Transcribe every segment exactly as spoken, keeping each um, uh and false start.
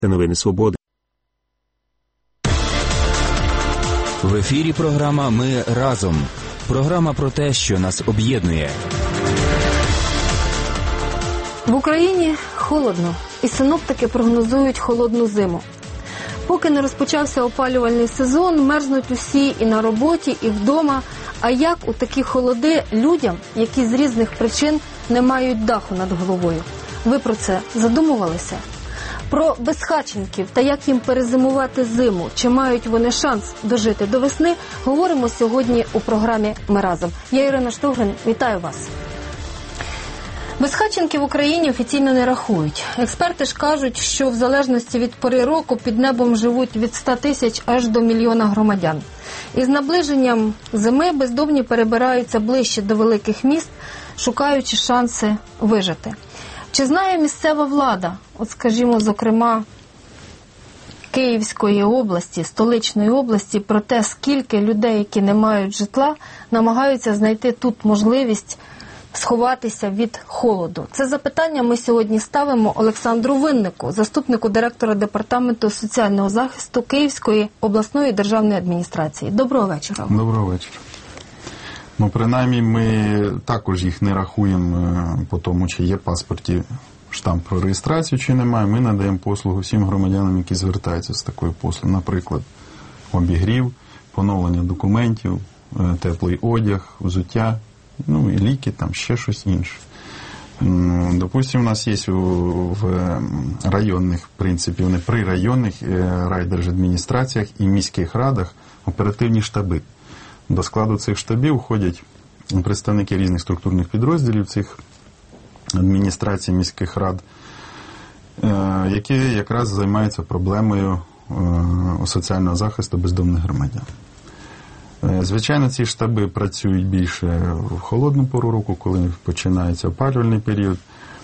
Це новини Свободи. В ефірі програма «Ми разом». Програма про те, що нас об'єднує. В Україні холодно, і синоптики прогнозують холодну зиму. Поки не розпочався опалювальний сезон, мерзнуть усі і на роботі, і вдома. А як у такі холоди людям, які з різних причин не мають даху над головою? Ви про це задумувалися? Про безхатченків та як їм перезимувати зиму, чи мають вони шанс дожити до весни, говоримо сьогодні у програмі «Ми разом». Я Ірина Штогрин, вітаю вас. Безхатченків в Україні офіційно не рахують. Експерти ж кажуть, що в залежності від пори року під небом живуть від ста тисяч аж до мільйона громадян. І з наближенням зими бездомні перебираються ближче до великих міст, шукаючи шанси вижити. Чи знає місцева влада, от скажімо, зокрема, Київської області, столичної області, про те, скільки людей, які не мають житла, намагаються знайти тут можливість сховатися від холоду? Це запитання ми сьогодні ставимо Олександру Виннику, заступнику директора Департаменту соціального захисту Київської обласної державної адміністрації. Доброго вечора. Доброго вечора. Ну, принаймні, ми також їх не рахуємо по тому, чи є в паспорті штамп про реєстрацію, чи немає. Ми надаємо послугу всім громадянам, які звертаються з такою послугою. Наприклад, обігрів, поновлення документів, теплий одяг, взуття, ну і ліки, там ще щось інше. Допустимо, у нас є в районних, в принципі, вони при районних райдержадміністраціях і міських радах оперативні штаби. До складу цих штабів входять представники різних структурних підрозділів цих адміністрацій, міських рад, які якраз займаються проблемою соціального захисту бездомних громадян. Звичайно, ці штаби працюють більше в холодну пору року, коли починається опалювальний період.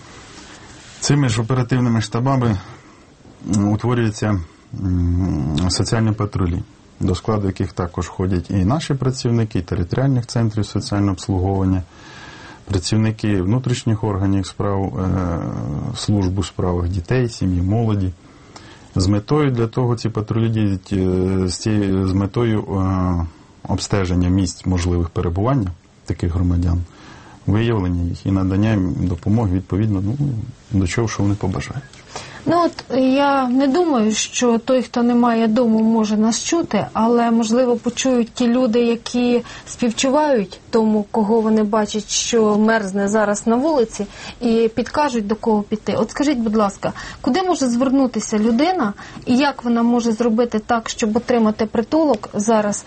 Цими ж оперативними штабами утворюються соціальні патрулі, до складу яких також входять і наші працівники, і територіальних центрів соціального обслуговування, працівники внутрішніх органів справ, служб у справах дітей, сім'ї, молоді. З метою для того ці патрулі діють з метою обстеження місць можливих перебування таких громадян, виявлення їх і надання їм допомоги відповідно, ну, до чого, що вони побажають. Ну от я не думаю, що той, хто не має дому, може нас чути, але, можливо, почують ті люди, які співчувають тому, кого вони бачать, що мерзне зараз на вулиці, і підкажуть, до кого піти. От скажіть, будь ласка, куди може звернутися людина, і як вона може зробити так, щоб отримати притулок зараз,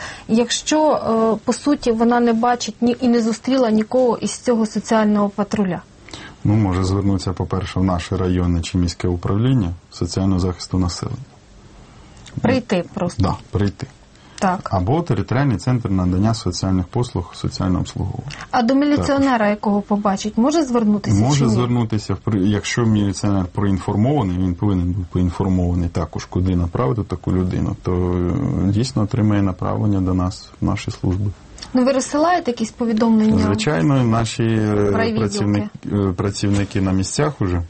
якщо, по суті, вона не бачить і не зустріла нікого із цього соціального патруля? Ну, може звернутися, по-перше, в наше районне чи міське управління соціального захисту населення. Прийти просто? Так, да, прийти. Так. Або територіальний центр надання соціальних послуг, соціального обслуговування. А до міліціонера, так, якого побачить, може звернутися? Може чи ні? звернутися. Якщо міліціонер проінформований, він повинен бути поінформований також, куди направити таку людину, то дійсно отримає направлення до нас, в наші служби. Ну, ви розсилаєте якісь повідомлення? Звичайно, наші працівники, працівники на місцях уже,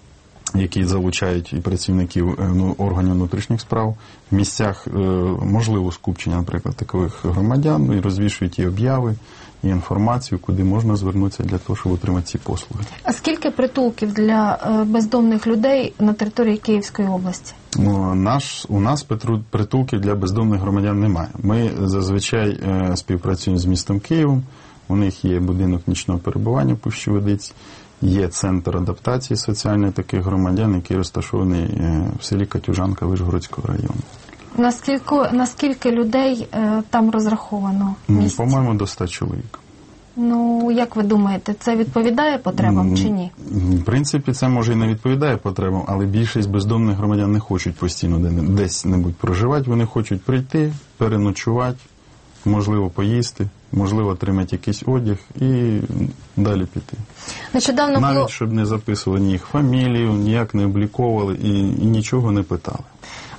які залучають і працівників ну, органів внутрішніх справ, в місцях можливо скупчення, наприклад, таких громадян, і розвішують і обяви, і інформацію, куди можна звернутися для того, щоб отримати ці послуги. А скільки притулків для бездомних людей на території Київської області? Ну, наш, у нас притулків для бездомних громадян немає. Ми зазвичай е, співпрацюємо з містом Києвом, у них є будинок нічного перебування в Пущі-Водиці, є центр адаптації соціальної таких громадян, який розташований е, в селі Катюжанка Вишгородського району. Наскільки, наскільки людей е, там розраховано? Ну, по-моєму, до ста чоловік. Ну, як ви думаєте, це відповідає потребам чи ні? В принципі, це може і не відповідає потребам, але більшість бездомних громадян не хочуть постійно десь-небудь проживати, вони хочуть прийти, переночувати, можливо, поїсти, можливо, отримати якийсь одяг і далі піти. Нещодавно Навіть, було... щоб не записували ні їх фамілію, ніяк не обліковували і, і нічого не питали.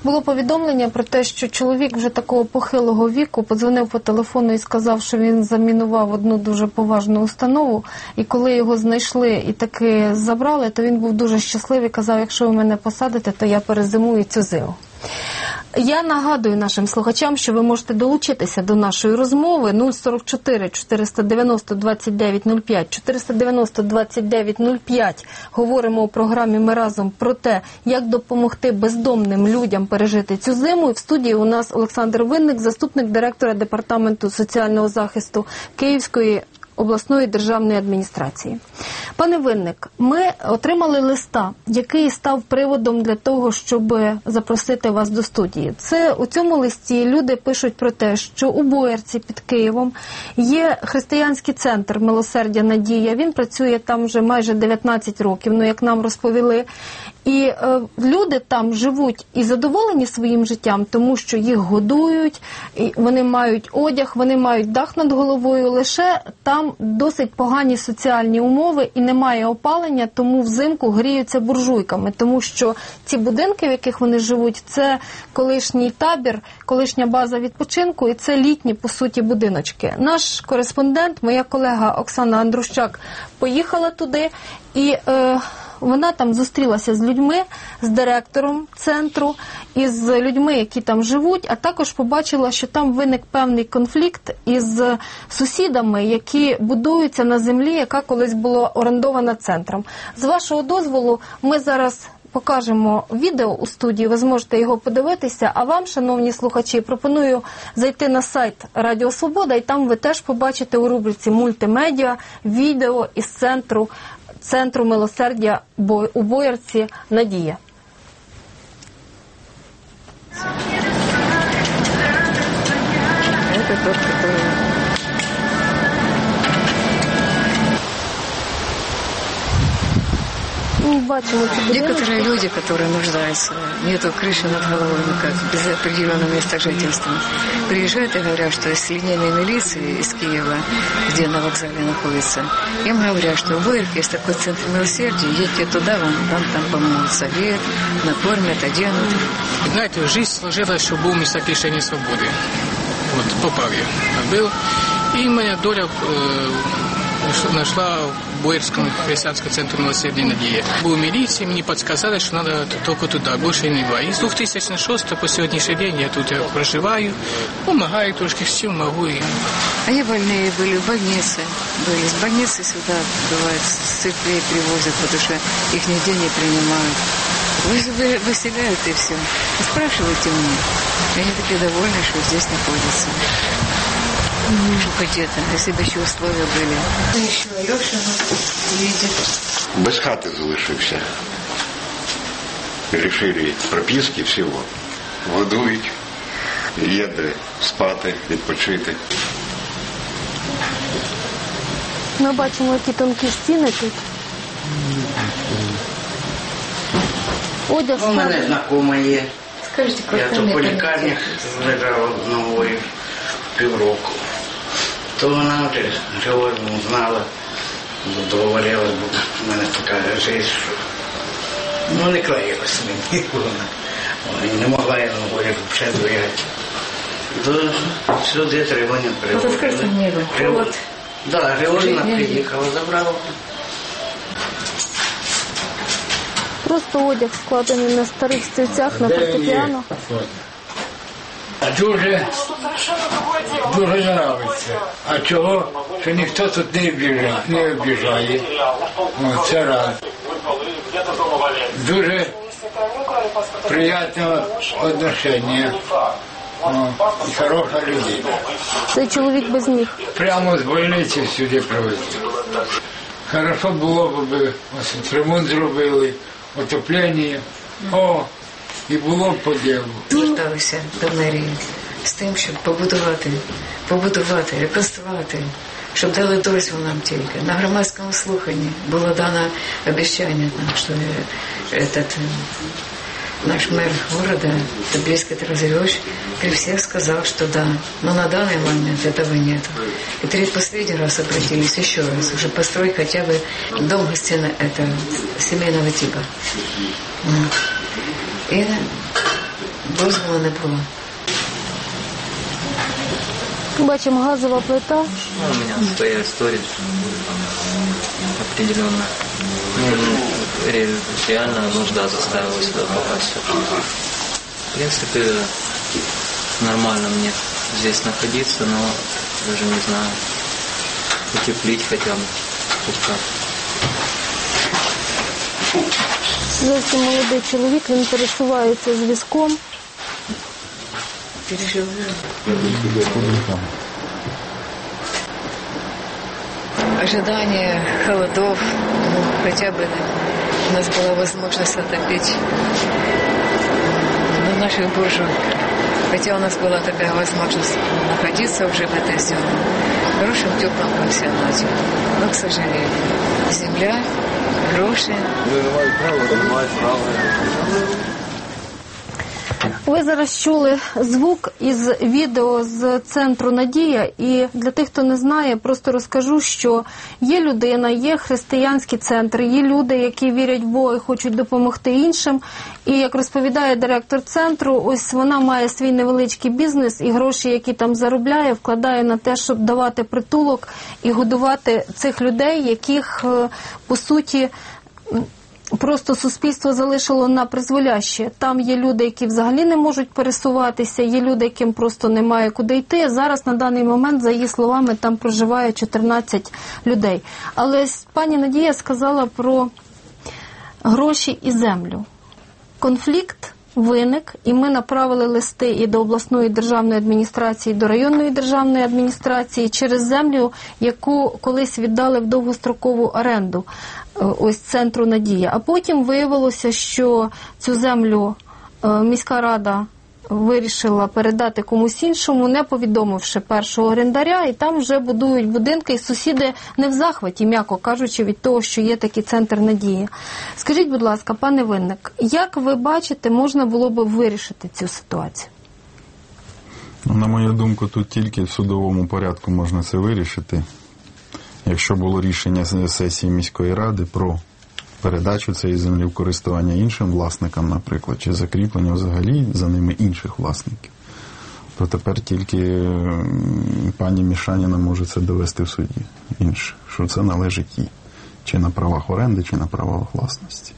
Було повідомлення про те, що чоловік вже такого похилого віку подзвонив по телефону і сказав, що він замінував одну дуже поважну установу, і коли його знайшли і таки забрали, то він був дуже щасливий, казав, якщо ви мене посадите, то я перезимую цю зиму. Я нагадую нашим слухачам, що ви можете долучитися до нашої розмови нуль сорок чотири чотириста дев'яносто двадцять дев'ять нуль п'ять, чотириста дев'яносто двадцять дев'ять нуль п'ять. Говоримо у програмі «Ми разом» про те, як допомогти бездомним людям пережити цю зиму. І в студії у нас Олександр Винник, заступник директора Департаменту соціального захисту Київської обласної державної адміністрації. Пане Винник, ми отримали листа, який став приводом для того, щоб запросити вас до студії. Це у цьому листі люди пишуть про те, що у Боярці під Києвом є християнський центр «Милосердя Надія». Він працює там вже майже дев'ятнадцять років, ну як нам розповіли. І е, люди там живуть і задоволені своїм життям, тому що їх годують, і вони мають одяг, вони мають дах над головою, лише там досить погані соціальні умови і немає опалення, тому взимку гріються буржуйками, тому що ці будинки, в яких вони живуть, це колишній табір, колишня база відпочинку і це літні, по суті, будиночки. Наш кореспондент, моя колега Оксана Андрущак, поїхала туди і... Е, Вона там зустрілася з людьми, з директором центру, із людьми, які там живуть, а також побачила, що там виник певний конфлікт із сусідами, які будуються на землі, яка колись була орендована центром. З вашого дозволу, ми зараз покажемо відео у студії, ви зможете його подивитися, а вам, шановні слухачі, пропоную зайти на сайт Радіо Свобода, і там ви теж побачите у рубриці «Мультимедіа» відео із центру Центру «Милосердя» у Боярці «Надія». Некоторые люди, которые нуждаются, нету крыши над головой никак, без определенного места жительства, приезжают и говорят, что из линейной милиции из Киева, где на вокзале находится, им говорят, что в Боярке есть такой центр милосердия, едьте туда, вам, вам там помогут, совет, накормят, оденут. Знаете, жизнь сложилась, что был месяц лишения свободы. Вот, попал я, был. И моя доля э, нашла в Боярском христианском центре «Милосердия Надія». Был в милиции, мне подсказали, что надо только туда, больше не два. И с две тысячи шестого по сегодняшний день я тут проживаю, помогаю трошки, все могу. А я больные были в больнице, были с больницы сюда, бывает, с церквей привозят, потому что их нигде не принимают. Вы выселяют и все. И спрашивайте у них. Они такие довольны, что здесь находятся. Хоть это, если бы еще условия были. Еще Алеша едет. Без хати залишився. Рішили прописки всього. Годують, є де спати, відпочити. Ми бачимо, які тонкі стіни тут. Одяг У мене знайома є. Скажіть, я то по лікарнях лежав одного півроку. То вона Георгію знала, договорилась, бо в мене така життя, що ну, не клеїлась мені вона. Не могла я ногою взагалі доїхати. То сюди Григорія приводили. Так, Григорія приїхала, забрала. Просто одяг складений на старих стільцях, на фортепіано. Дуже, дуже подобається. А чого? Що ніхто тут не обіжає. Не обіжає. О, це раз. Дуже приємне відношення. І хороша людина. Цей чоловік без ніг. Прямо з больниці сюди привезли. Хорошо було б, ось ремонт зробили, отоплення. О, і було б по ділу. Зверталися до мерії з тим, щоб побудувати, побудувати, реконструювати, щоб дали дозвіл нам тільки. На громадському слуханні було дано обіцяння, що этот, наш мэр города, Тобельский Тарас Григорьевич, при всех сказал, что да. Но на данный момент этого нет. И третий последний раз обратились еще раз, уже построить хотя бы дом гостиный это семейного типа. И дозволу не було. Бачимо, газова плита. Ну, у меня стоит сторидж определенно. Ну, ре- реально нужда заставила сюда попасть. В принципе, нормально мне здесь находиться, но даже не знаю, утеплить хотя бы хоть как. Зовсім молодий чоловік, він пересувається з візком. Переживаю. Ожидание холодов, ну, хотя бы у нас была возможность отопить на наших буржуйках. Хотя у нас была такая возможность находиться уже в этой зоне, в хорошем теплом пансионате. Но, к сожалению, земля, гроши. Ви зараз чули звук із відео з центру «Надія», і для тих, хто не знає, просто розкажу, що є людина, є християнський центр, є люди, які вірять в Бога і хочуть допомогти іншим. І, як розповідає директор центру, ось вона має свій невеличкий бізнес і гроші, які там заробляє, вкладає на те, щоб давати притулок і годувати цих людей, яких, по суті, просто суспільство залишило на призволяще. Там є люди, які взагалі не можуть пересуватися, є люди, яким просто немає куди йти. Зараз на даний момент, за її словами, там проживає чотирнадцять людей. Але пані Надія сказала про гроші і землю. Конфлікт виник, і ми направили листи і до обласної державної адміністрації, і до районної державної адміністрації через землю, яку колись віддали в довгострокову оренду ось центру «Надія». А потім виявилося, що цю землю міська рада вирішила передати комусь іншому, не повідомивши першого орендаря, і там вже будують будинки, і сусіди не в захваті, м'яко кажучи, від того, що є такий центр «Надія». Скажіть, будь ласка, пане Винник, як ви бачите, можна було б вирішити цю ситуацію? На мою думку, тут тільки в судовому порядку можна це вирішити. Якщо було рішення сесії міської ради про передачу цієї землі в користування іншим власникам, наприклад, чи закріплення взагалі за ними інших власників, то тепер тільки пані Мішаніна може це довести в суді інше, що це належить їй, чи на правах оренди, чи на правах власності.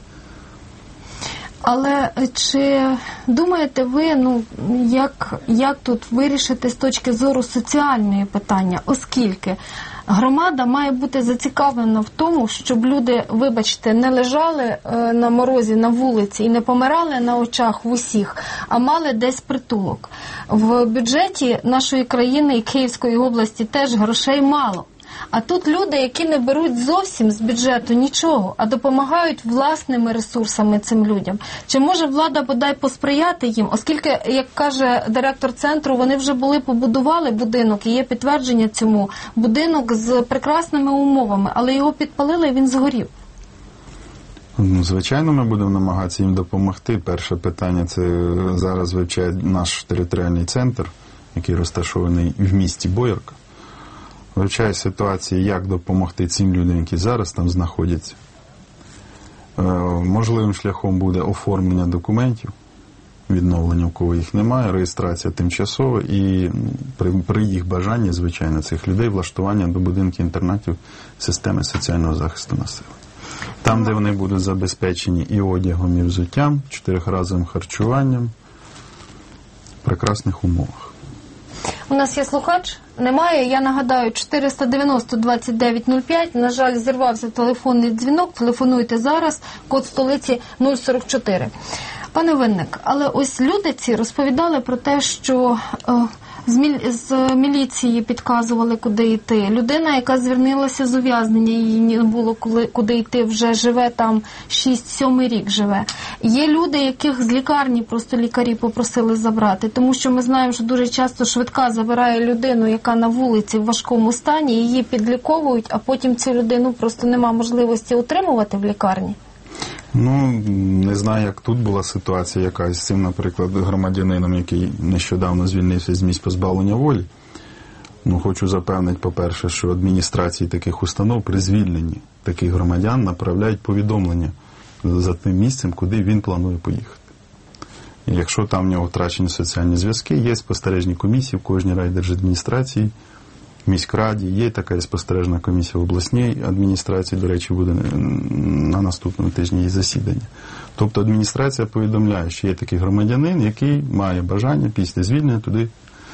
Але чи думаєте ви, ну, як, як тут вирішити з точки зору соціальної питання, оскільки громада має бути зацікавлена в тому, щоб люди, вибачте, не лежали на морозі на вулиці і не помирали на очах в усіх, а мали десь притулок. В бюджеті нашої країни і Київської області теж грошей мало. А тут люди, які не беруть зовсім з бюджету нічого, а допомагають власними ресурсами цим людям. Чи може влада бодай посприяти їм? Оскільки, як каже директор центру, вони вже були, побудували будинок, і є підтвердження цьому. Будинок з прекрасними умовами, але його підпалили, і він згорів. Звичайно, ми будемо намагатися їм допомогти. Перше питання – це зараз вивчає наш територіальний центр, який розташований в місті Боярка. Вивчає ситуацію, як допомогти цим людям, які зараз там знаходяться. Можливим шляхом буде оформлення документів, відновлення, у кого їх немає, реєстрація тимчасова і при, при їх бажанні, звичайно, цих людей влаштування до будинків-інтернатів системи соціального захисту населення. Там, де вони будуть забезпечені і одягом, і взуттям, чотирьохразовим харчуванням, в прекрасних умовах. У нас є слухач? Немає. Я нагадаю, чотириста дев'яносто двадцять дев'ять нуль п'ять. На жаль, зірвався телефонний дзвінок. Телефонуйте зараз. Код столиці нуль сорок чотири. Пане Винник, але ось люди ці розповідали про те, що е, з, мілі... з міліції підказували, куди йти. Людина, яка звернулася з ув'язнення, їй не було коли, куди йти, вже живе там шість-сьомий рік живе. Є люди, яких з лікарні просто лікарі попросили забрати, тому що ми знаємо, що дуже часто швидка забирає людину, яка на вулиці в важкому стані, її підліковують, а потім цю людину просто нема можливості утримувати в лікарні. Ну, не знаю, як тут була ситуація якась з цим, наприклад, громадянином, який нещодавно звільнився з місць позбавлення волі. Ну, хочу запевнити, по-перше, що адміністрації таких установ при звільненні таких громадян направляють повідомлення за тим місцем, куди він планує поїхати. І якщо там в нього втрачені соціальні зв'язки, є спостережні комісії в кожній райдержадміністрації, в міськраді, є така і спостережна комісія в обласній адміністрації, до речі, буде на наступному тижні її засідання. Тобто адміністрація повідомляє, що є такий громадянин, який має бажання після звільнення туди,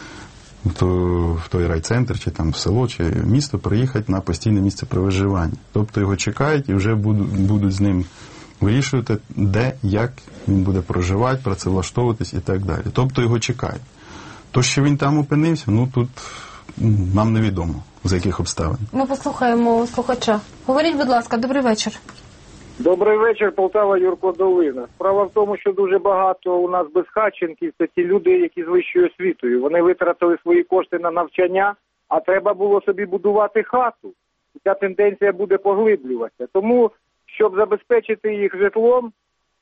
в той райцентр, чи там в село, чи в місто приїхати на постійне місце проживання. Тобто його чекають і вже будуть, будуть з ним вирішувати, де, як він буде проживати, працевлаштовуватись і так далі. Тобто його чекають. То, що він там опинився, ну тут нам невідомо, за яких обставин. Ми послухаємо слухача. Говоріть, будь ласка, добрий вечір. Добрий вечір, Полтава, Юрко Долина. Справа в тому, що дуже багато у нас безхатченків, це ті люди, які з вищою освітою. Вони витратили свої кошти на навчання, а треба було собі будувати хату. І ця тенденція буде поглиблюватися. Тому, щоб забезпечити їх житлом...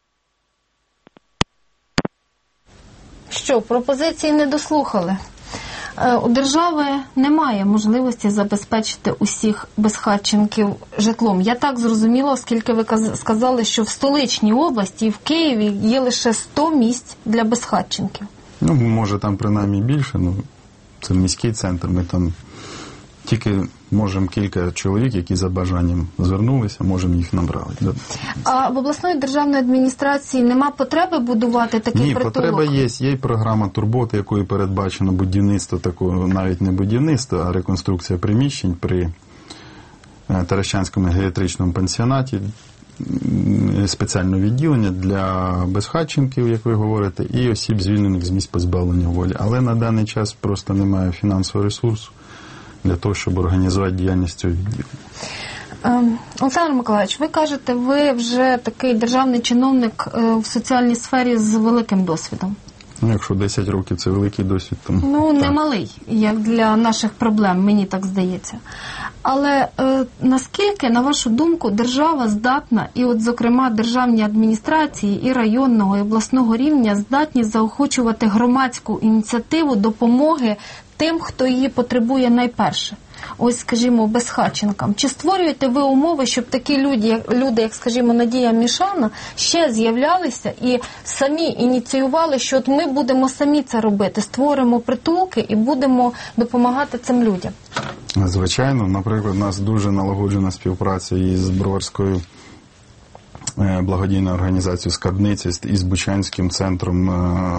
Що, пропозиції не дослухали? У держави немає можливості забезпечити усіх безхатченків житлом. Я так зрозуміла, оскільки ви сказали, що в столичній області і в Києві є лише сто місць для безхатченків. Ну, може там принаймні більше, ну це міський центр, ми там тільки можемо кілька чоловік, які за бажанням звернулися, можемо їх набрати. А в обласної державної адміністрації нема потреби будувати такий Ні, притулок? Ні, потреба є. Є програма турботи, якою передбачено будівництво, такого, навіть не будівництво, а реконструкція приміщень при Таращанському геріатричному пансіонаті, спеціальне відділення для безхатченків, як ви говорите, і осіб, звільнених з місць позбавлення волі. Але на даний час просто немає фінансового ресурсу для того, щоб організувати діяльність цього відділення. Олександр Миколаївич, ви кажете, ви вже такий державний чиновник в соціальній сфері з великим досвідом. Ну, якщо десять років це великий досвід, то... Ну, не малий, як для наших проблем, мені так здається. Але е, наскільки, на вашу думку, держава здатна, і от, зокрема, державні адміністрації і районного, і обласного рівня здатні заохочувати громадську ініціативу допомоги тим, хто її потребує найперше? Ось, скажімо, безхатченкам. Чи створюєте ви умови, щоб такі люди, як, люди, як, скажімо, Надія Мішана, ще з'являлися і самі ініціювали, що от ми будемо самі це робити, створимо притулки і будемо допомагати цим людям? Звичайно. Наприклад, у нас дуже налагоджена співпраця із Броварською благодійною організацією «Скарбниця» і з Бучанським центром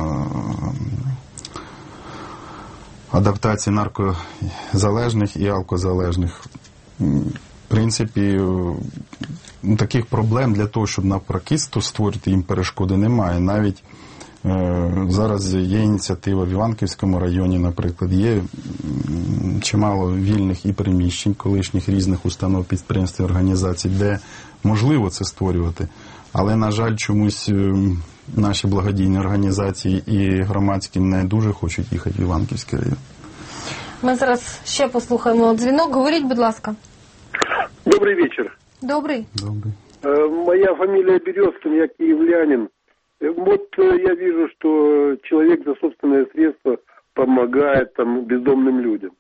адаптації наркозалежних і алкозалежних. В принципі, таких проблем для того, щоб навпаки створити їм перешкоди, немає. Навіть е, зараз є ініціатива в Іванківському районі, наприклад, є чимало вільних і приміщень колишніх різних установ, підприємств і організацій, де можливо це створювати. Але, на жаль, чомусь наші благодійні організації і громадські не дуже хочуть їхати в Іванківський район. Ми зараз ще послухаємо дзвінок. Говоріть, будь ласка. Добрый вечер. Добрый. Добрый. Моя фамилия Березкин, я киевлянин. Вот я вижу, что человек за собственные средства помогает там бездомным людям.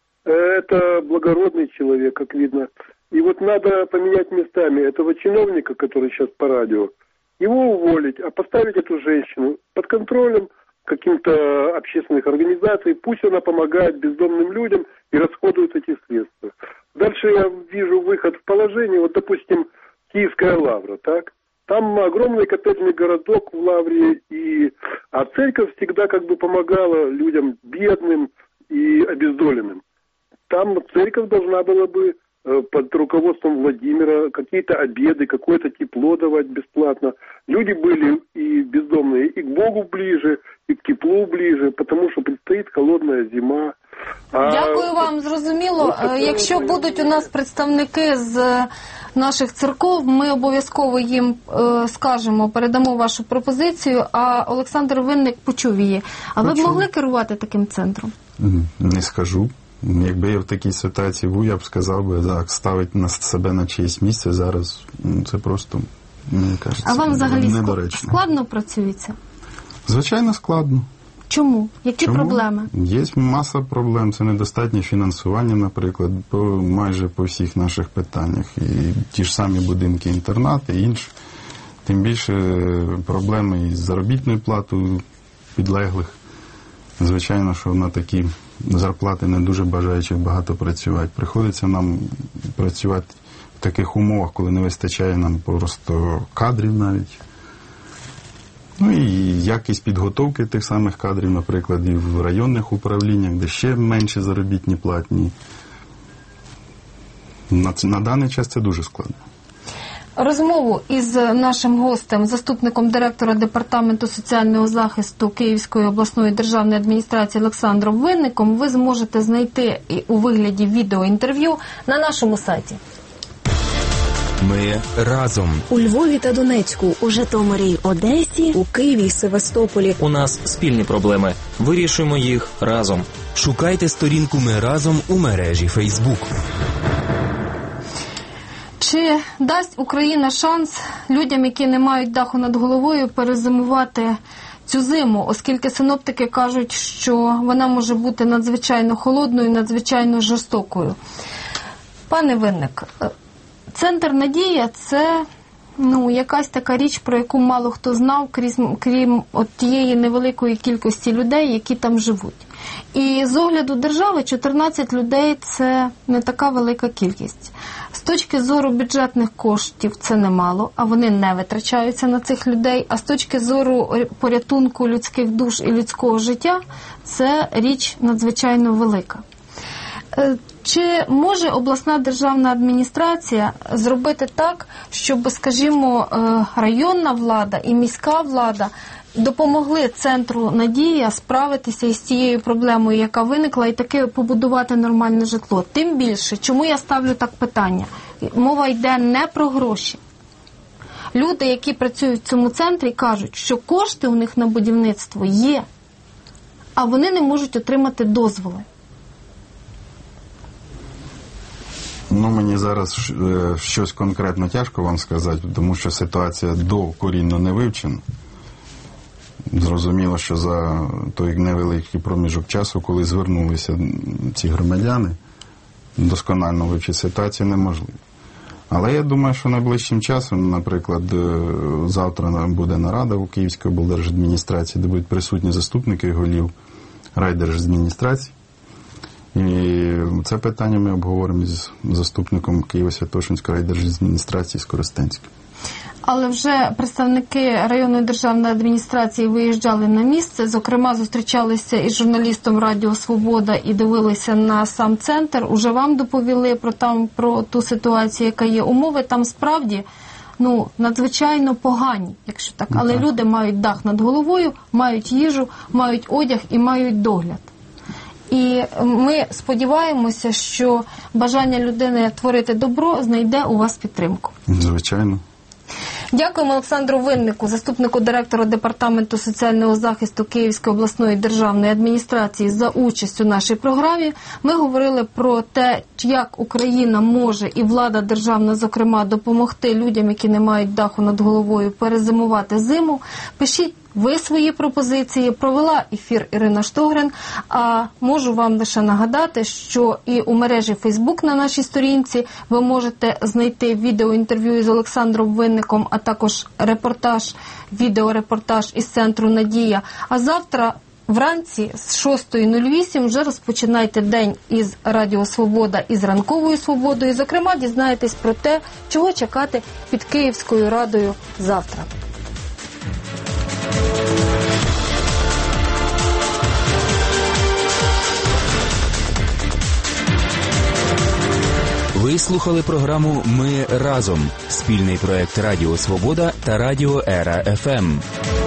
Это благородный человек, как видно. И вот надо поменять местами этого чиновника, который сейчас по радио, его уволить, а поставить эту женщину под контролем каким-то общественных организаций, пусть она помогает бездомным людям и расходует эти средства. Дальше я вижу выход в положение, вот, допустим, Киевская Лавра, так? Там огромный коттеджный городок в Лавре, и... а церковь всегда как бы помогала людям бедным и обездоленным. Там церковь должна была бы под руководством Владимира какие-то обеды, какое-то тепло давать бесплатно. Люди были и бездомные, и к Богу ближе, и к теплу ближе, потому что предстоит холодная зима. А... Дякую вам, зрозуміло. Якщо будуть у нас представники з наших церков, ми обов'язково їм е, скажемо, передамо вашу пропозицію, а Олександр Винник почув її. А ви б могли керувати таким центром? Не скажу. Якби я в такій ситуації був, я б сказав би, так, ставити на себе на чиєсь місце зараз, це просто, мені кажеться, а вам взагалі недоречно. Складно працюється? Звичайно, складно. Чому? Які Чому? проблеми? Є маса проблем. Це недостатнє фінансування, наприклад, по майже по всіх наших питаннях. І ті ж самі будинки-інтернати, і інші. Тим більше проблеми із заробітною платою підлеглих. Звичайно, що на такі зарплати не дуже бажаючих багато працювати. Приходиться нам працювати в таких умовах, коли не вистачає нам просто кадрів навіть. Ну і якість підготовки тих самих кадрів, наприклад, і в районних управліннях, де ще менші заробітні платні. На, на даний час це дуже складно. Розмову із нашим гостем, заступником директора Департаменту соціального захисту Київської обласної державної адміністрації Олександром Винником ви зможете знайти у вигляді відеоінтерв'ю на нашому сайті. Ми разом. У Львові та Донецьку, у Житомирі й Одесі, у Києві й Севастополі. У нас спільні проблеми. Вирішуємо їх разом. Шукайте сторінку «Ми разом» у мережі Фейсбук. Чи дасть Україна шанс людям, які не мають даху над головою, перезимувати цю зиму, оскільки синоптики кажуть, що вона може бути надзвичайно холодною, надзвичайно жорстокою? Пане Винник, Центр «Надія» – це ну, якась така річ, про яку мало хто знав, крім, крім от тієї невеликої кількості людей, які там живуть. І з огляду держави чотирнадцять людей – це не така велика кількість. З точки зору бюджетних коштів це немало, а вони не витрачаються на цих людей. А з точки зору порятунку людських душ і людського життя – це річ надзвичайно велика. Чи може обласна державна адміністрація зробити так, щоб, скажімо, районна влада і міська влада допомогли Центру «Надія» справитися із цією проблемою, яка виникла, і таки побудувати нормальне житло? Тим більше, чому я ставлю так питання? Мова йде не про гроші. Люди, які працюють в цьому центрі, кажуть, що кошти у них на будівництво є, а вони не можуть отримати дозволи. Ну, мені зараз щось конкретно тяжко вам сказати, тому що ситуація докорінно не вивчена. Зрозуміло, що за той невеликий проміжок часу, коли звернулися ці громадяни, досконально вивчити ситуацію неможливо. Але я думаю, що найближчим часом, наприклад, завтра буде нарада у Київській облдержадміністрації, де будуть присутні заступники голів райдержадміністрації. І це питання ми обговоримо з заступником Києво-Святошинської райдержадміністрації Скоростенської. Але вже представники районної державної адміністрації виїжджали на місце, зокрема зустрічалися із журналістом Радіо Свобода і дивилися на сам центр. Уже вам доповіли про, там, про ту ситуацію, яка є. Умови там справді ну, надзвичайно погані, якщо так. Але так. Люди мають дах над головою, мають їжу, мають одяг і мають догляд. І ми сподіваємося, що бажання людини творити добро знайде у вас підтримку. Звичайно. Дякуємо Олександру Виннику, заступнику директора Департаменту соціального захисту Київської обласної державної адміністрації, за участь у нашій програмі. Ми говорили про те, як Україна може і влада державна, зокрема, допомогти людям, які не мають даху над головою, перезимувати зиму. Пишіть ви свої пропозиції. Провела ефір Ірина Штогрин. А можу вам лише нагадати, що і у мережі Фейсбук на нашій сторінці ви можете знайти відеоінтерв'ю із Олександром Винником, а також репортаж, відеорепортаж із Центру «Надія». А завтра вранці з шостої нуль вісім вже розпочинайте день із Радіо Свобода і з Ранковою Свободою. Зокрема, дізнаєтесь про те, чого чекати під Київською Радою завтра. Ви слухали програму «Ми разом» – спільний проєкт Радіо Свобода та Радіо Ера еф ем.